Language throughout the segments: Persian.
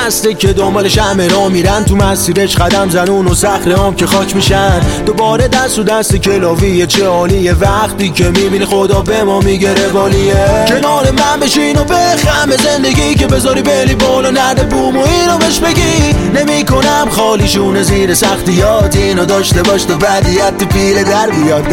مسته که دنبالش همه را میرن، تو مسیرش قدم زنون و صخره هم که خاک میشن. دوباره دست و دست کلاویه، چه حالیه وقتی که میبینی خدا به ما میگه روالیه. کنار من بشین و بخم زندگی که بذاری بلی بالا نرده بوم و اینو بهش بگی نمی کنم خالیشون زیر سختیات، اینو داشته باش تو بدیت پیل در بیاد.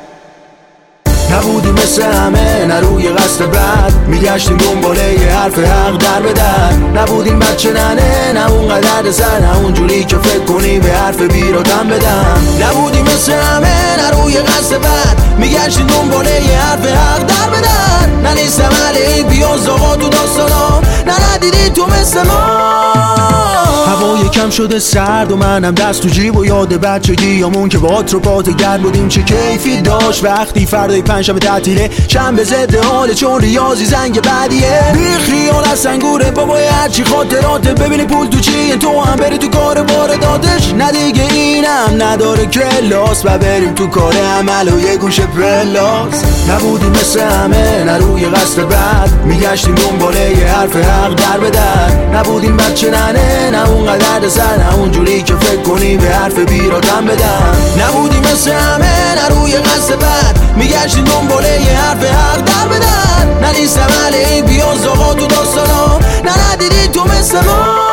نبودیم مثل همه نه روی قصد بد، میگشتیم دنباله یه حرف حق در به در. نبودیم بچه ننه نه اونقدر سر، نه اونجوری که فکر کنی به حرف بیراتم بدم. نبودیم مثل همه نه روی قصد بد، میگشتیم دنباله یه حرف حق در به در. نه نیستم علی بیاز آقا تو داستانا، نه ندیدی تو مثل ما. هوا یکم شده سرد و منم دست تو جیب و یاد بچگیامون که با تروپات گرد بودیم چه کیفی داشت. وقتی فردای پنجشنبه تعطیله شنبه ضد حاله چون ریاضی زنگ بعدیه. بی خیال از سنگوره بابای هرچی خاطراته، ببینی پول تو چیه تو هم بری تو کار وارداتش. نه دیگه اینم نداره کلاس و بریم تو کار عمل و یه گوشه پلاس. نبودیم مثل همه نه روی قصد بد، میگشتیم دنباله یه حرف حق در به در. نبودیم بچه ننه نه اونقدر سر، نه اونجوری که فکر کنی به حرف بیراتم بدم. نبودیم مثل همه نه روی قصد بد، میگشتیم دنباله یه حرف حق در به در. نه نیستم علی بیاز آقا تو داستانا، نه ندیدی تو مثل ما.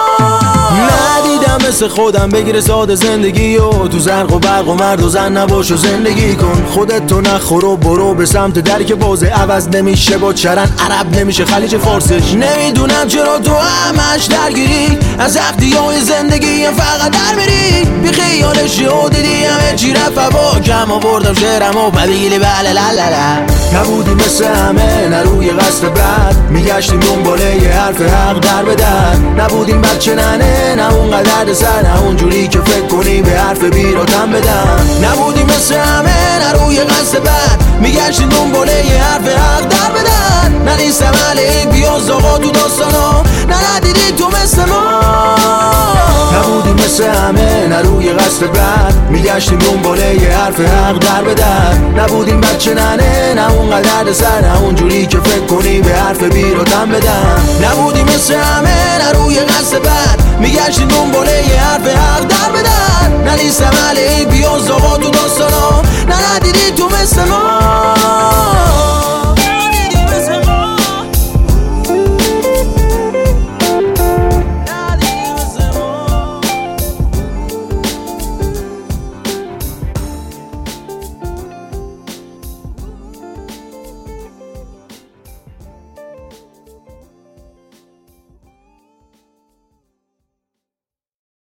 ندیدم مثل خودم بگیره ساده زندگی و تو زرق و برق و مرد و زن نباش و زندگی کن. خودت تو نخور و برو به سمت دری که بازه عوض نمیشه با چرن عرب نمیشه خلیج فارسش. نمیدونم چرا تو همش درگیری از سختی های زندگی هم فقط در میری. بی خیالشی و دیدی همه چی رفت هوا، کم آوردم شعرم و بدیلی بله لالala. نبودیم مثل همه نه روی قصد بد، میگشتیم دنباله یه حرف حق در به در. نبودیم بچه ننه نه اونقدر سر، نه اونجوری که فکر کنی به حرف بیراتم بدم. نبودیم مثل همه نه روی قصد بد، میگشتیم دنباله یه حرف حق در به در. نه نیستم علی بیاز آقا تو داستانا، نه ندیدی تو مثل ما. نبودیم مثل همه نه روی قصد بد، میگشتیم دنباله یه حرف حق در به در. نبودیم بچه ننه نه اونقدر سر، نه اونجوری که فکر کنی به حرف بیراتم بدم. نبودیم مثل همه نه روی قصد بد، میگشتیم دنباله یه حرف حق در به در. نه نیستم علی بیاز آقا تو داستانا، نه ندیدی تو مثل ما.